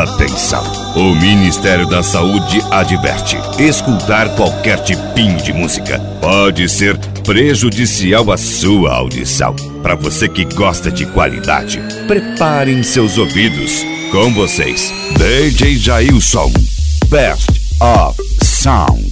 Atenção! O Ministério da Saúde adverte: escutar qualquer tipinho de música pode ser prejudicial à sua audição. Para você que gosta de qualidade, preparem seus ouvidos. Com vocês, DJ Jailson, Best of Sound.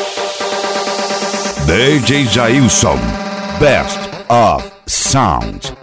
DJ Jailson, Best of Sound.